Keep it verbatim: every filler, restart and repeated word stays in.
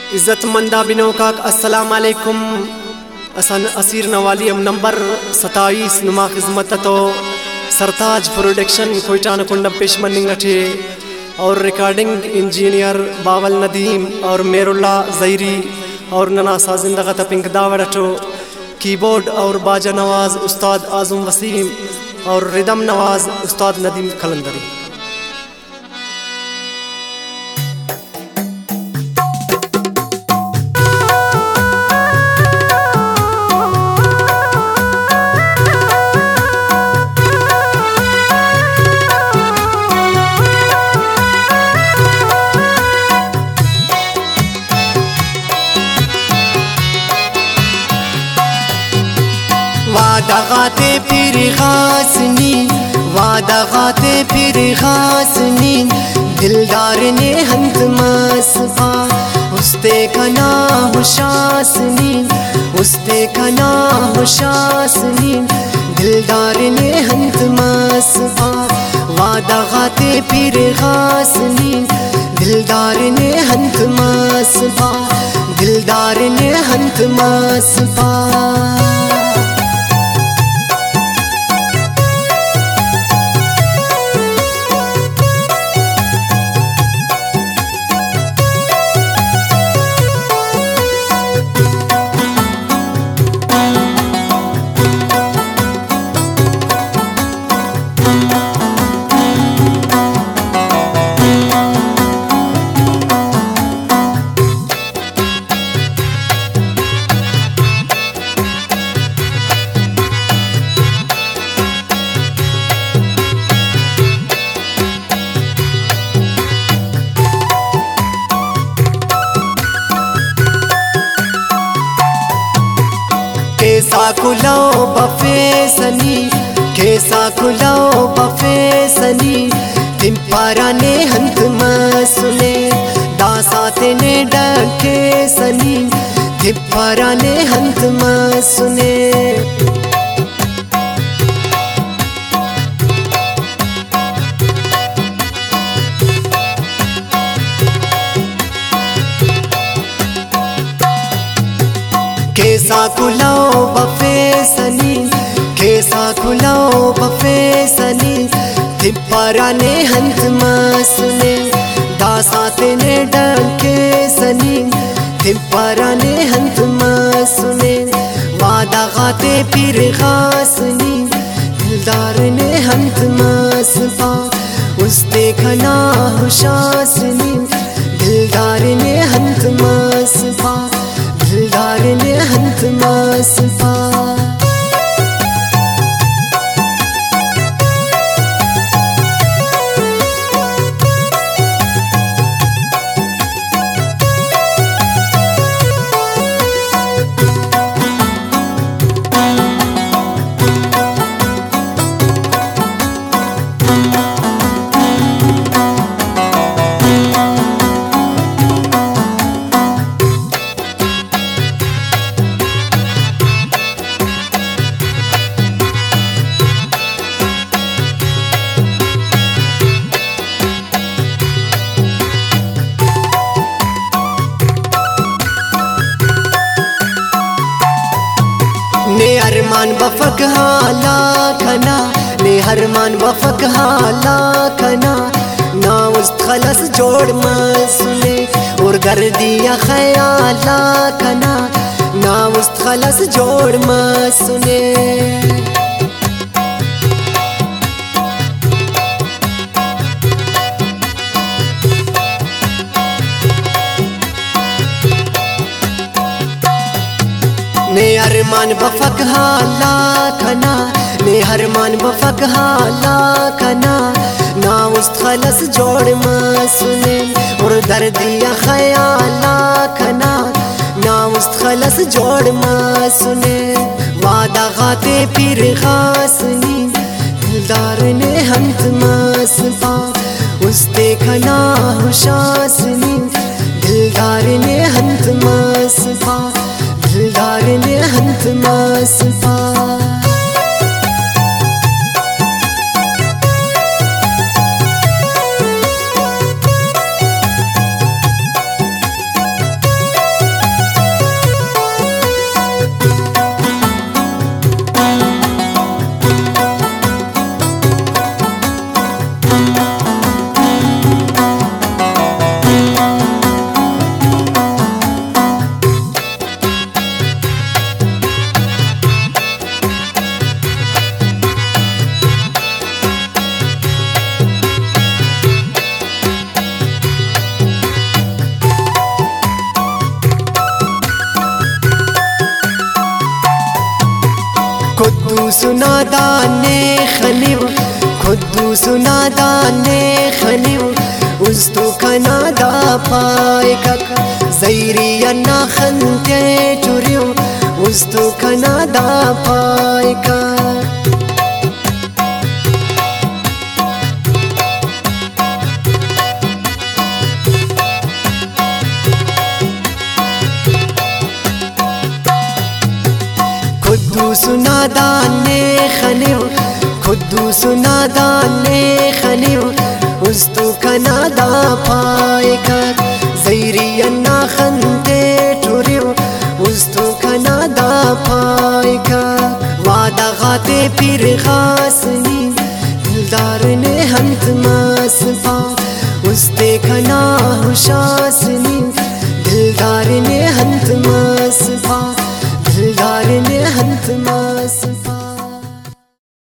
इज़्ज़तमंदा बिनो का अस्सलाम वालेकुम। असन असीर नवाली हम नंबर सताईस नुमा खिदमत तो सरताज प्रोडक्शन कोयटान कुंडम पेश मनिंगठे और रिकॉर्डिंग इंजीनियर बावल नदीम और मेरुल्ला ज़ैरी और नना साजिंदा तपिंग दावड़टो कीबोर्ड और बाजा नवाज उस्ताद आज़म वसीम और रिदम नवाज उस्ताद नदीम कलंदरी। वादा गाते फिर खासनी वादा गाते फिर खासनी दिलदार ने हंत मसफा उस्ते कना हुशासनी उस्ते कना हुशासनी दिलदार ने हंत मसफा वादा गाते फिर खासनी दिलदार ने हंत मसफा दिलदार ने हंत मसफा। कैसा खुलाओ बफे सनी कैसा खुलाओ बफे सनी तिम्पारा ने हंत मसुने दासाते ने डके सनी तिम्पारा ने हंत मसुने। कैसा खुलाओ बफे सनी कैसा खुलाओ बफे सनी तिप्पारा ने हंत मसुने दासाते ने डके सनी तिप्पारा ने हंत मसुने वादा गाते फिर खासनी दिलदार ने हंत मसफा उस्ते खना हुशासनी दिलदार ने हंत मसफा दिलदार ने हंत मसफा। ने अरमान बफक हाला खना ने हरमान बफक हाला खना ना उस खलस जोड़ मसुने और कर दिया ख्याला खना ना उस खलस जोड़ मसुने। ने अरमान बफक हाला खना ने हरमान बफक हाला खना ना उस खलस जोड़ मसुने और दर्दिया ख्याला खना ना उस खलस जोड़ मसुने वादा गाते फिर खासनी दिलदार ने हंत मसफा उस्ते खना हुशासनी दिलदार ने हंत मसफा दिलदार ने हंत मसफा। नादाने खनिव खुद्दूस नादाने खनिव उस्तु कनादा पायकक जैरियन्ना खन्ते चुरिव उस्तु कनादा पायकक खुद्दूस नादाने खनिव खुद्दूस नादाने खनिव उस्तु कनादा पायकक जैरियन्ना खन्ते चुरिव उस्तु कनादा पायकक वादा गाते पीर खासनी दिलदार ने हंत मास पा उस्ते कना हुशासनी